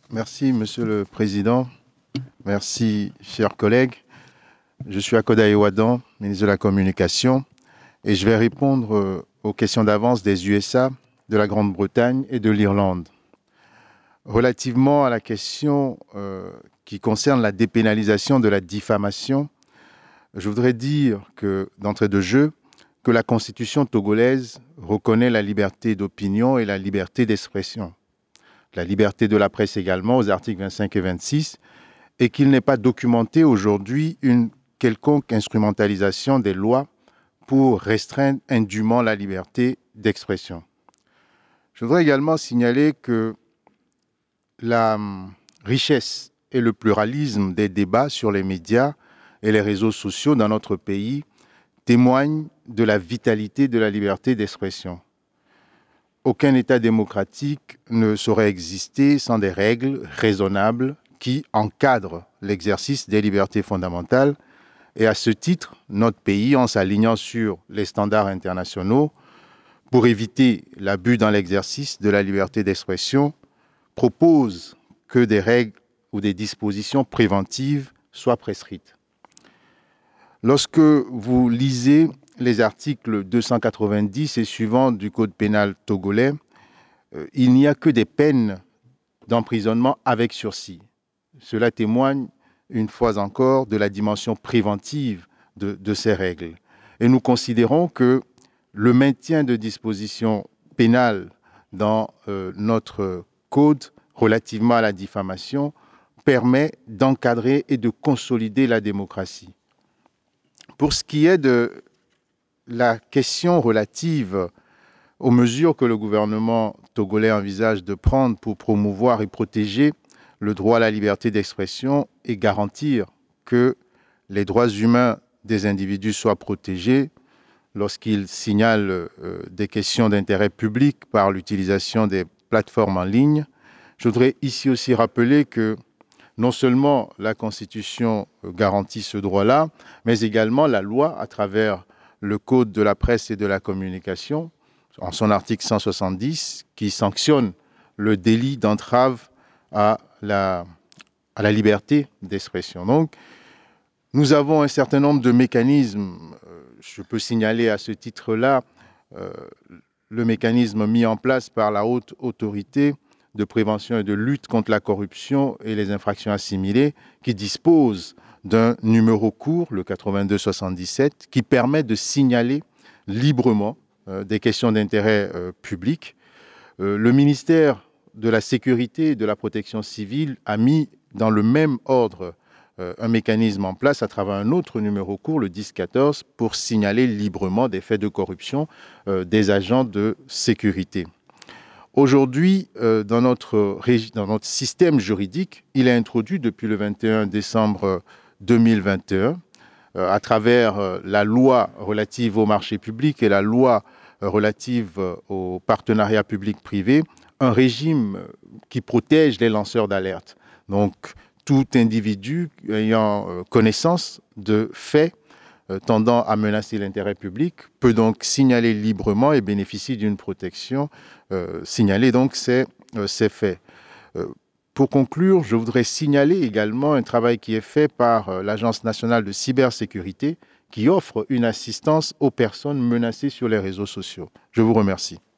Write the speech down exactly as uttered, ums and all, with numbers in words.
Merci, Monsieur le Président. Merci, chers collègues. Je suis Akoda Ewadan, ministre de la Communication, et je vais répondre euh, aux questions d'avance des U S A, de la Grande-Bretagne et de l'Irlande. Relativement à la question euh, qui concerne la dépénalisation de la diffamation, je voudrais dire que, d'entrée de jeu, que la Constitution togolaise reconnaît la liberté d'opinion et la liberté d'expression, la liberté de la presse également aux articles vingt-cinq et vingt-six, et qu'il n'est pas documenté aujourd'hui une quelconque instrumentalisation des lois pour restreindre indûment la liberté d'expression. Je voudrais également signaler que la hum, richesse et le pluralisme des débats sur les médias et les réseaux sociaux dans notre pays témoignent de la vitalité de la liberté d'expression. Aucun État démocratique ne saurait exister sans des règles raisonnables qui encadrent l'exercice des libertés fondamentales. Et à ce titre, notre pays, en s'alignant sur les standards internationaux pour éviter l'abus dans l'exercice de la liberté d'expression, propose que des règles ou des dispositions préventives soient prescrites. Lorsque vous lisez les articles deux cent quatre-vingt-dix et suivants du Code pénal togolais, euh, il n'y a que des peines d'emprisonnement avec sursis. Cela témoigne, une fois encore, de la dimension préventive de, de ces règles. Et nous considérons que le maintien de dispositions pénales dans euh, notre code relativement à la diffamation permet d'encadrer et de consolider la démocratie. Pour ce qui est de la question relative aux mesures que le gouvernement togolais envisage de prendre pour promouvoir et protéger le droit à la liberté d'expression et garantir que les droits humains des individus soient protégés lorsqu'ils signalent euh, des questions d'intérêt public par l'utilisation des plateformes en ligne. Je voudrais ici aussi rappeler que non seulement la Constitution garantit ce droit-là, mais également la loi à travers le Code de la presse et de la communication, en son article cent soixante-dix, qui sanctionne le délit d'entrave à la, à la liberté d'expression. Donc, nous avons un certain nombre de mécanismes. Je peux signaler à ce titre-là euh, le mécanisme mis en place par la Haute Autorité de prévention et de lutte contre la corruption et les infractions assimilées, qui dispose d'un numéro court, le quatre-vingt-deux soixante-dix-sept, qui permet de signaler librement euh, des questions d'intérêt euh, public. Euh, le ministère de la Sécurité et de la Protection civile a mis dans le même ordre euh, un mécanisme en place à travers un autre numéro court, le dix quatorze, pour signaler librement des faits de corruption euh, des agents de sécurité. Aujourd'hui, euh, dans, notre, dans notre système juridique, il est introduit depuis le vingt et un décembre deux mille vingt et un, euh, à travers euh, la loi relative au marché public et la loi euh, relative euh, au partenariat public-privé, un régime qui protège les lanceurs d'alerte. Donc, tout individu ayant euh, connaissance de faits euh, tendant à menacer l'intérêt public peut donc signaler librement et bénéficie d'une protection, euh, signaler donc ces, euh, ces faits. Euh, pour conclure, je voudrais signaler également un travail qui est fait par euh, l'Agence nationale de cybersécurité qui offre une assistance aux personnes menacées sur les réseaux sociaux. Je vous remercie.